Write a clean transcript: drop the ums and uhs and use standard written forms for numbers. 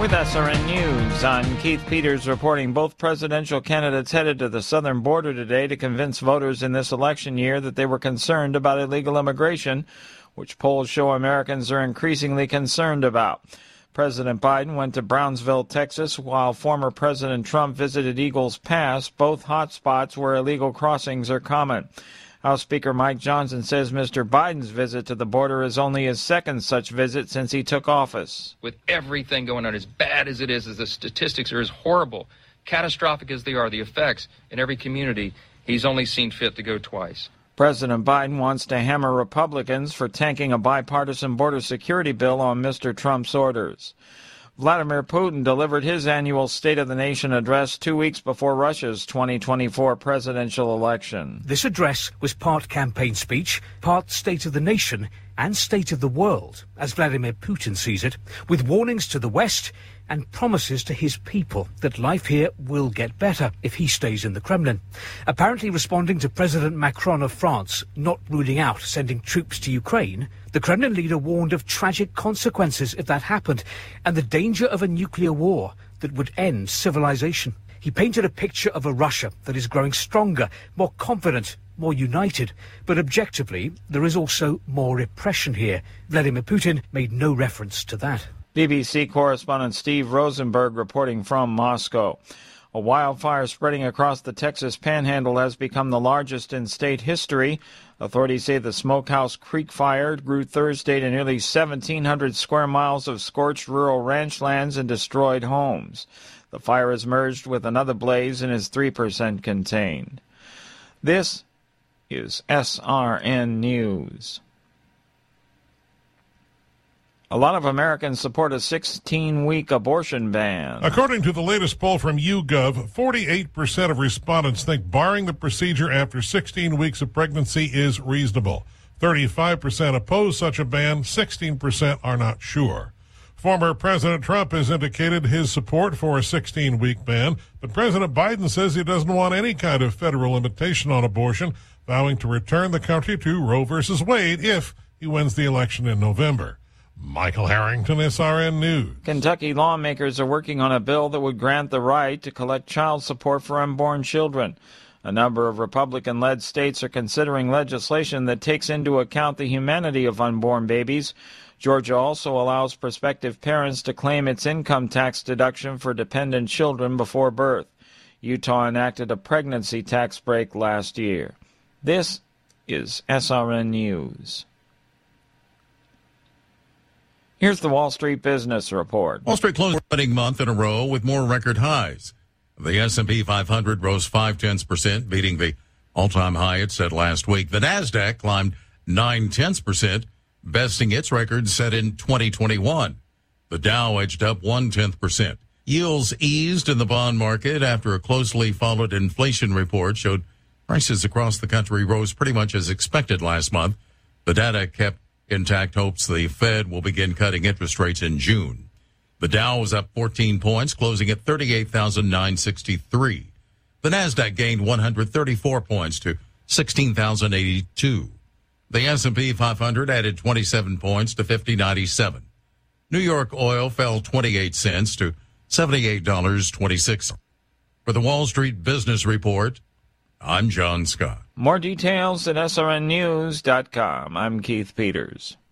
With SRN News, I'm Keith Peters reporting both presidential candidates headed to the southern border today to convince voters in this election year that they were concerned about illegal immigration, which polls show Americans are increasingly concerned about. President Biden went to Brownsville, Texas, while former President Trump visited Eagles Pass, both hot spots where illegal crossings are common. House Speaker Mike Johnson says Mr. Biden's visit to the border is only his second such visit since he took office. With everything going on, as bad as it is, as the statistics are as horrible, catastrophic as they are, the effects in every community, he's only seen fit to go twice. President Biden wants to hammer Republicans for tanking a bipartisan border security bill on Mr. Trump's orders. Vladimir Putin delivered his annual State of the Nation address 2 weeks before Russia's 2024 presidential election. This address was part campaign speech, part State of the Nation, and State of the World, as Vladimir Putin sees it, with warnings to the West and promises to his people that life here will get better if he stays in the Kremlin. Apparently responding to President Macron of France not ruling out sending troops to Ukraine, the Kremlin leader warned of tragic consequences if that happened and the danger of a nuclear war that would end civilization. He painted a picture of a Russia that is growing stronger, more confident, more united. But objectively, there is also more repression here. Vladimir Putin made no reference to that. BBC correspondent Steve Rosenberg reporting from Moscow. A wildfire spreading across the Texas Panhandle has become the largest in state history. Authorities say the Smokehouse Creek fire grew Thursday to nearly 1,700 square miles of scorched rural ranch lands and destroyed homes. The fire has merged with another blaze and is 3% contained. This is SRN News. A lot of Americans support a 16-week abortion ban. According to the latest poll from YouGov, 48% of respondents think barring the procedure after 16 weeks of pregnancy is reasonable. 35% oppose such a ban. 16% are not sure. Former President Trump has indicated his support for a 16-week ban, but President Biden says he doesn't want any kind of federal limitation on abortion, vowing to return the country to Roe v. Wade if he wins the election in November. Michael Harrington, SRN News. Kentucky lawmakers are working on a bill that would grant the right to collect child support for unborn children. A number of Republican-led states are considering legislation that takes into account the humanity of unborn babies. Georgia also allows prospective parents to claim its income tax deduction for dependent children before birth. Utah enacted a pregnancy tax break last year. This is SRN News. Here's the Wall Street Business Report. Wall Street closed a month in a row with more record highs. The S&P 500 rose 0.5%, beating the all-time high it set last week. The Nasdaq climbed 0.9%, besting its record set in 2021. The Dow edged up 0.1%. Yields eased in the bond market after a closely followed inflation report showed prices across the country rose pretty much as expected last month. The data kept intact hopes the Fed will begin cutting interest rates in June. The Dow was up 14 points, closing at 38,963. The Nasdaq gained 134 points to 16,082. The S&P 500 added 27 points to 50.97. New York oil fell 28 cents to $78.26. For the Wall Street Business Report, I'm John Scott. More details at srnnews.com. I'm Keith Peters.